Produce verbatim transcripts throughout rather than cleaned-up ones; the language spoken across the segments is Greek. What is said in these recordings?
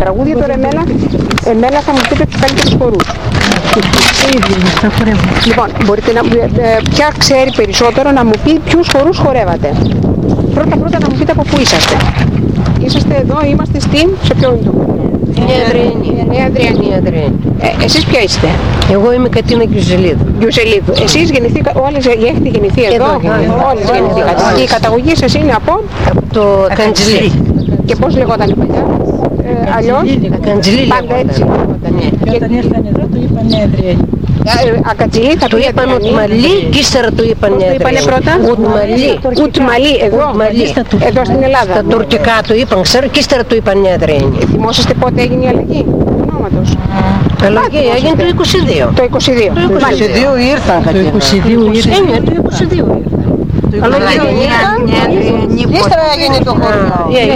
τραγούδια τώρα εμένα, εμένα θα μου πείτε τους καλύτερους χορούς. Λοιπόν, μπορείτε να, ε, ποια ξέρει περισσότερο να μου πει ποιους χορούς χορεύατε. Πρώτα πρώτα να μου πείτε από πού είσαστε. Είσαστε εδώ, είμαστε στην, σε ποιο είναι το χωριό. Νέα Αδριανή. Νέα Αδριανή. Ε, εσείς ποια είστε? Εγώ είμαι Κατίνα Γιουζελίδου. Γιουζελίδου. Εσείς γεννηθήκα, όλες έχετε γεννηθεί εδώ? Εδώ, εδώ. Όλες γεννηθήκατε. Και η καταγωγή σας είναι από? Από το Καντζιλί. Και πώς λεγόταν η παλιά? Ε, αλλιώς? Ακαντζιλί Πάντα έτσι λεγόταν. Και όταν ήρθαν εδώ το είπαν Νέα Αδριανή. Ακατζιλί θα του είπαν Ουτμαλί και ύστερα του είπαν Νέα Αδριανή. Πώς το είπανε πρώτα? Ουτμαλί. Ουτμαλί, εδώ, εδώ στην Ελλάδα. Στα τουρκικά του είπαν, ξέρω, και ύστερα του είπαν Νέα Αδριανή. Θυμόσαστε πότε έγινε η αλλαγή του ονόματος? Αλλαγή έγινε το είκοσι δύο. Το είκοσι δύο. Το είκοσι δύο ήρθαν. Το είκοσι δύο ήρθαν. Ναι, το είκοσι δύο ήρθαν. Ύστερα έγινε το χωριό.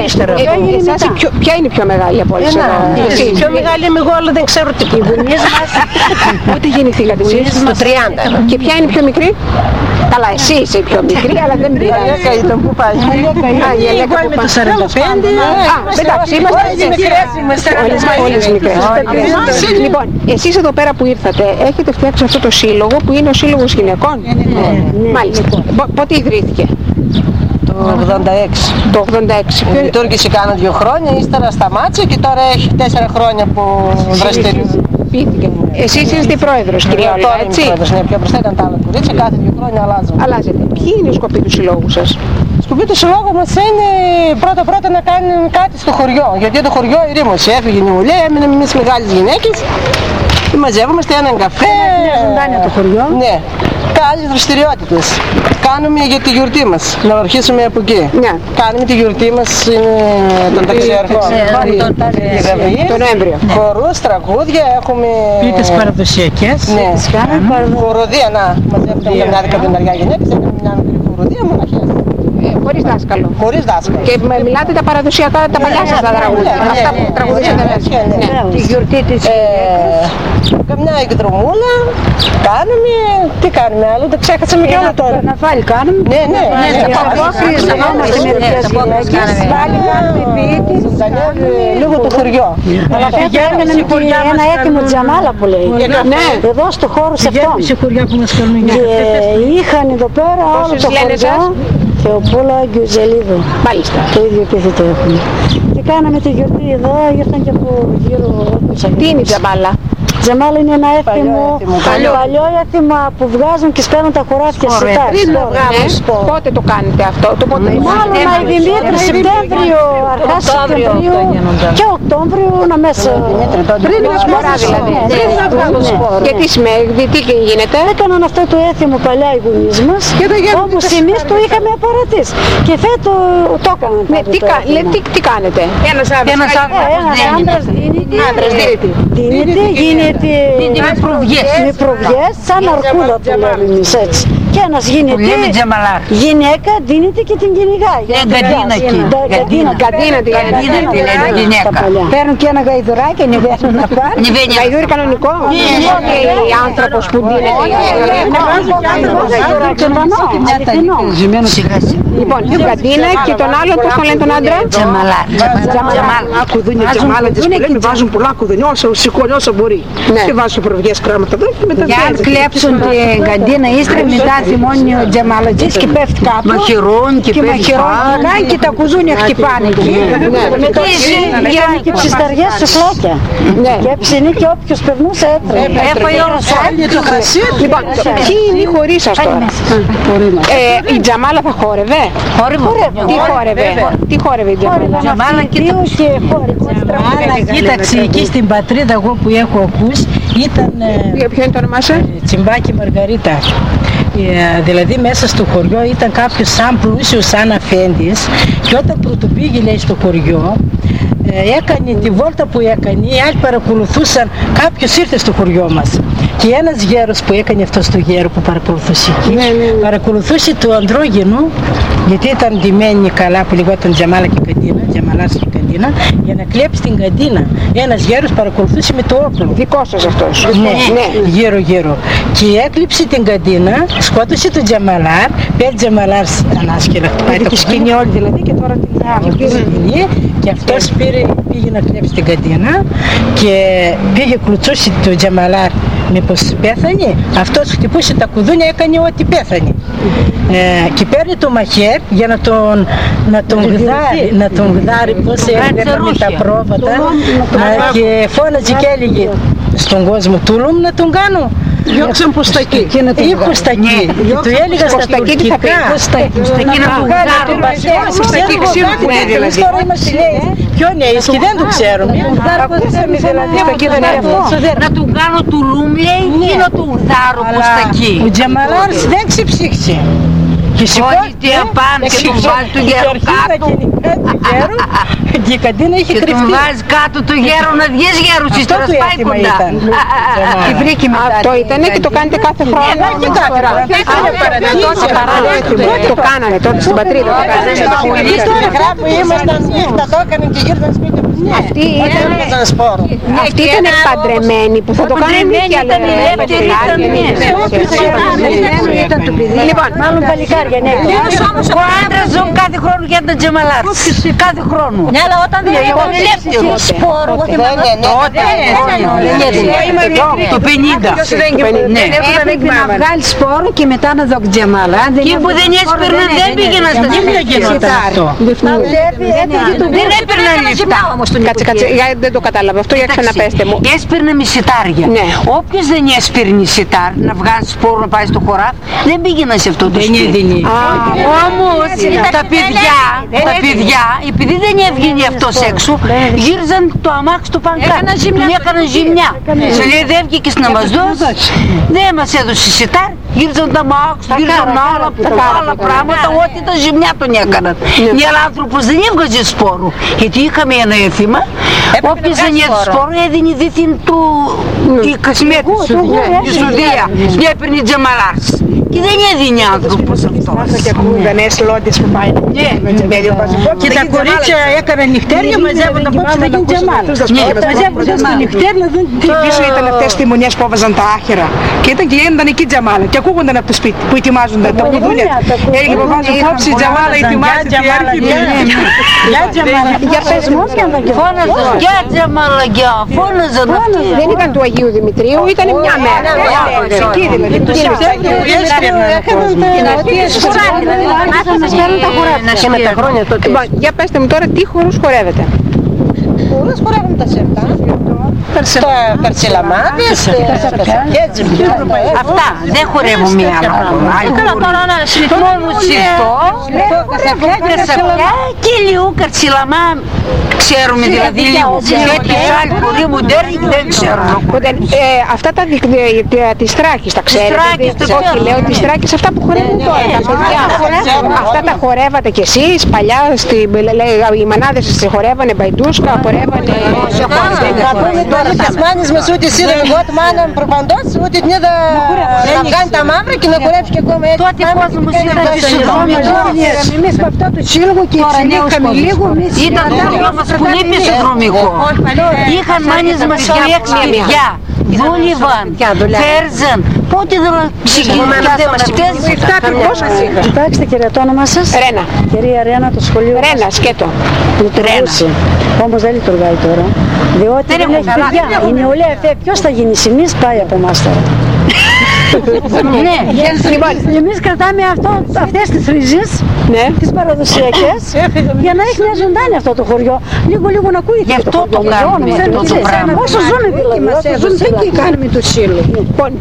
Ποια είναι η πιο μεγάλη από όλες εδώ? Η πιο μεγάλη είμαι εγώ, αλλά δεν ξέρω τίποτα. Πότε γεννηθήκατε εσείς? Στο τριάντα. Και ποια είναι η πιο μικρή? Καλά, εσύ είσαι η πιο μικρή, αλλά δεν Η Αλέκα ήταν που πάει. η Αλέκα που πάει. σαράντα πέντε. Α, εντάξει, είμαστε όλες μικρές. Λοιπόν, εσείς εδώ πέρα που ήρθατε, έχετε φτιάξει αυτό το σύλλογο που είναι ο Σύλλογος Γυναικών? Μάλιστα. Πότε ιδρύθηκε? Το ογδόντα έξι. Το ογδόντα έξι. Λειτουργήσε κάνα δύο χρόνια, ύστερα σταμάτησε και τώρα έχει τέσσερα χρόνια που δραστηριοποιήθηκε. Εσείς είστε η πρόεδρος, κυρία Όλγα, έτσι? Πρόεδρος, ναι, πιο μπροστά ήταν τα άλλα κορίτσια, κάθε δύο χρόνια αλλάζουν. Αλλάζετε. Ποιοι είναι οι σκοποί του συλλόγου σας? Σκοπή του συλλόγου μας είναι πρώτα πρώτα να κάνουν κάτι στο χωριό, γιατί το χωριό ηρήμωσε, έφυγε η νεολαία, έμειναμε εμείς μεγάλες γυναίκες και μαζεύομαστε έναν καφέ. Είναι ζωντάνια το χωριό. Ναι. Και άλλες δραστηριότητες. Κάνουμε για τη γιορτή μας, να αρχίσουμε από εκεί. Ναι. Κάνουμε τη γιορτή μας, είναι τον ταξιάρχο, Το Νοέμβριο. χορούς, τραγούδια, έχουμε... Πίτες παραδοσιακές. Ναι, χοροδία, να μαζεύουμε μια δεκαπενταριά γυναίκες, έχουμε μια μικρή χοροδία, μοναχές. Χωρίς δάσκαλο. Χωρίς δάσκαλο. Και με- μιλάτε τα παραδοσιακά, τα παλιά σας τα τραγούδια. Αυτά που τραγουδήσατε μέσα. Τη γιορτή της Καμιά εκδρομούλα, κάνουμε, τι κάνουμε άλλο, το ξέχασαμε κι άλλο τώρα. Καρναβάλι κάνουμε. Ναι, ναι, ναι. Σταυρόφιλες μερικές γυναίκες. Πάλι κάνουμε ποιήτης. Λίγο το χωριό. Αλλά πηγαίνουμε ένα έτοιμο τζαμάλα που λέει. Ναι. Εδώ στο χώρο σε αυτό. Σε χωριά που μας κάνουν Και είχαν εδώ πέρα όλο Πόσους το λένε χωριό. εσάς? Θεοπούλα Γκιουζελίδου. Μάλιστα. Το ίδιο επίθετο έχουμε. Και κάναμε τη γιορτή εδώ, ήρθαν και από γύρω. Τι είναι η τζαμπάλα? Τζαμάλα είναι ένα έθιμο, έθιμο, παλιό, παλιό έθιμο που βγάζουν και σπέρνουν τα χωράφια σιτά. Ναι. Πότε το κάνετε αυτό? Το πότε το Μάλλον κάνετε? η Δημήτρη, Σεπτέμβριο, αρχά Σεπτεμβρίου και Οκτώβριο να μέσα. Πριν να σπορά δηλαδή. Πριν να βγάλω σπόρο. Και τι σημαίνει, τι γίνεται? Έκαναν αυτό το έθιμο παλιά οι γονείς μας, όμως εμείς το είχαμε απαρατήσει. Και φέτο το έκαναν. Ναι, τι, κα- λέ, τι, τι κάνετε? Ένας άντρας. Ένας άντρας δίνεται, δίνεται, γίνεται με προβιές. Με προβιές, σαν αρκούδα που λέμε εμείς έτσι. Και ένας γίνεται γυναίκα, δίνεται και την κυνηγάει. γκαντίνα εκεί. Γκαντίνα. Γκαντίνα τη λένε. γυναίκα. Παίρνουν και ένα γαϊδουράκι, ανεβαίνουν να πάρουν. Γαϊδούρι κανονικό? Και η άνθρωπος που δίνεται η γαϊδουρί. Λοιπόν, γκαντίνα και τον άλλο, πώς τον λένε τον άντρα? Τζαμαλά. Κουδούνια τζαμάλα τις που λέμε, βάζουν πολλά κουδουνιά όσο σηκώνει όσο μπορεί. Ναι. Και βάζουν προβιές κράματα εδώ και μετά Για αν κλέψουν την καντίνα ύστερα μετά θυμώνει ο τζαμαλατζής και πέφτει κάτω Μαχαιρών και και πέφτει μαχαιρώνει πάνω. και τα κουζούνια χτυπάνε εκεί. Μετά γίνανε και ψισταριές σουφλάκια και έψινε και όποιος περνούσε έτρεπε. Έφαγε όλο το κρασί. Λοιπόν, ποιοι είναι οι χωρί σας τώρα? Ε, η τζαμάλα θα χόρευε? Τι χόρευε? Τι χόρευε η τζαμάλα? Τζαμάλα και τα Και χώρες. Αλλά κοίταξε, εκεί στην πατρίδα εγώ που έχω ακούσει ήταν ε, Ποιο είναι το όνομά σας? Τσιμπάκι Μαργαρίτα. Ε, δηλαδή μέσα στο χωριό ήταν κάποιος σαν πλούσιος, σαν αφέντης και όταν πρωτοπήγε λέει στο χωριό ε, έκανε τη βόλτα που έκανε, οι άλλοι παρακολουθούσαν, κάποιος ήρθε στο χωριό μας και ένας γέρος που έκανε αυτό στο γέρο που παρακολουθούσε εκεί, Ναι, ναι, ναι. παρακολουθούσε του ανδρόγενου γιατί ήταν ντυμένοι καλά που λεγόταν Τζαμάλα και Καντίνα, Τζαμαλάς και Καντίνα. καντίνα για να κλέψει την καντίνα. Ένας γέρος παρακολουθούσε με το όπλο. Δικό σας αυτός. Ναι, ναι, γύρω γύρω. Και έκλειψε την καντίνα, σκότωσε τον Τζαμαλάρ, πήρε Τζαμαλάρ ανάσκελα, χτυπάει το σκηνή όλη δηλαδή και τώρα την σκηνή και αυτός πήρε, πήγε να κλέψει την καντίνα και πήγε κλουτσούσε τον Τζαμαλάρ μήπως πέθανε. Αυτός χτυπούσε τα κουδούνια, έκανε ό,τι πέθανε. Ε, και παίρνει το μαχαίρ για να τον, να τον γδάρει, να τον γδάρει πώς έπαιρνε τα πρόβατα και φώναζε και έλεγε στον κόσμο τούλουμ να τον κάνω. Διώξαν προς τα εκεί. Ή προς τα εκεί. Του έλεγα στα τουρκικά. Προς τα εκεί να του γάρουν. Προς τα εκεί ξέρουν που είναι δηλαδή. Τώρα είμαστε νέοι. Πιο νέοι και δεν το ξέρουμε. Να του κάνω του λούμ λέει ή να του γδάρω προς τα εκεί. Ο Τζαμαλάρς δεν ξεψύχησε. Και σηκώθηκε απάνω και του βάζει το γέρο κάτω. Και η καντίνα είχε κρυφτεί. Και του βάζει κάτω το γέρο να βγεις γέρος, εις τώρα σπάει κοντά. Αυτό ήταν και το κάνετε κάθε χρόνο. Το κάνανε τότε στην πατρίδα. Που ήμασταν νύχτα το έκαναν και γύρναν σπίτι μου. Αυτοί ήταν παντρεμένοι που θα το κάνουν και άλλοι. Ήταν το παιδί. Λοιπόν, μάλλον παλικάρια, ναι. Ο άντρας ζουν κάθε χρόνο για τον Τζαμαλάρ. Κάθε χρόνο. Ναι, αλλά όταν δεν ήταν ελεύθερο σπόρο, εγώ θυμάμαι. Το πενήντα. Έπρεπε να βγάλει σπόρο και μετά να δω Τζαμαλάρ. Εκεί που δεν έσπερναν δεν πήγαιναν στα σπίτια. Δεν έπαιρναν λεφτά. Κάτσε, κάτσε, δεν το κατάλαβα αυτό, για ξαναπέστε μου. Έσπερνε μισητάρια. Όποιος δεν έσπερνε μισητάρ να βγάζει σπόρο να πάει στο χωράφι, δεν πήγαιναν σε αυτό το σπίτι. Όμως τα παιδιά, τα παιδιά, επειδή δεν έβγαινε αυτός έξω, γύριζαν το αμάξι του πάνω κάτω. Του έκαναν ζημιά. Σε λέει δεν βγήκες να μας δώσεις, δεν μας έδωσε σιτάρ, γύριζαν τα αμάξι, γύριζαν άλλα πράγματα, ό,τι τα ζημιά τον έκαναν. Μια άνθρωπος δεν έβγαζε σπόρο, γιατί είχαμε ένα έθιμα, όποιος δεν έδωσε σπόρο έδινε δίθυν του η κασμέτη σου, η Σουδία, και έπαιρνε Τζαμαλάρς. Και δεν έδινε άνθρωπος αυτός. Και ακούγαν εσλόντες που πάει. Και τα κορίτσια έκαναν νυχτέρια, μαζεύονταν απόψε να γίνει Τζαμάλα. Μαζεύονταν στο νυχτέρι να δουν τι. Πίσω ήταν αυτές τις μονιές που έβαζαν τα άχυρα. Και ήταν και γίνονταν εκεί Τζαμάλα. Και ακούγονταν από το σπίτι που ετοιμάζονταν τα κουδούνια. Έλεγε που βάζουν κόψη Τζαμάλα, ετοιμάζεται η αρχή. Για Τζαμάλα. Για πεσμό και αν φώναζαν. Για Τζαμάλα, για φώναζαν αυτοί. Δεν ήταν του Αγίου Δημητρίου, ήταν μια μέρα. Εκεί δηλαδή. Του Σεπτέμβριου και με τα χρόνια τότε. Για πέστε μου τώρα τι χορούς χορεύετε. Χορούς χορεύουν τα σερτά, τα περσιλαμάδες, τα περσακέτζι. Αυτά δεν χορεύουν μία άλλα. Μόνο συρτό, περσακιά και λίγο καρσιλαμά ξέρουμε δηλαδή λίγο. Γιατί άλλοι χοροί μοντέρνοι δεν ξέρουν. Αυτά τα της Θράκης τα ξέρετε. Όχι λέω της Θράκης αυτά που χορεύουν τώρα. Αυτά τα χορεύατε κι εσείς παλιά, οι μανάδες σας χορεύανε μπαϊντούσκα, χορεύανε... Τώρα τις μάνες μας ούτε σύραμε εγώ του μάνα προπαντός, ούτε την είδα να βγάλει τα μαύρα και να χορεύει και ακόμα έτσι. Τότε κόσμο μας ήταν πισοδρομικό. Εμείς με αυτό το σύλλογο και εξελίχαμε λίγο. Ήταν το χωριό μας πολύ πισοδρομικό. Είχαν μάνες μας και έξι παιδιά. Δούλευαν, φέρζαν. Πότε δεν ξεκινήσαμε. Κοιτάξτε κυρία, το όνομα σας. Ρένα. Κυρία Ρένα, το σχολείο. Ρένα, σκέτο. Λειτουργούσε. Όμως δεν λειτουργάει τώρα. Διότι δεν έχει παιδιά. Η νεολαία φεύγει. Ποιος θα γίνει εμείς, πάει από εμάς τώρα. Ναι, εμείς κρατάμε αυτό, αυτές τις ρίζες, ναι, τις παραδοσιακές, για να έχει μια ζωντάνη αυτό το χωριό. Λίγο λίγο να ακούγεται. Γι' αυτό το κάνουμε αυτό το πράγμα. Όσο ζούμε δηλαδή. Όσο ζούμε και κάνουμε το σύλλογο.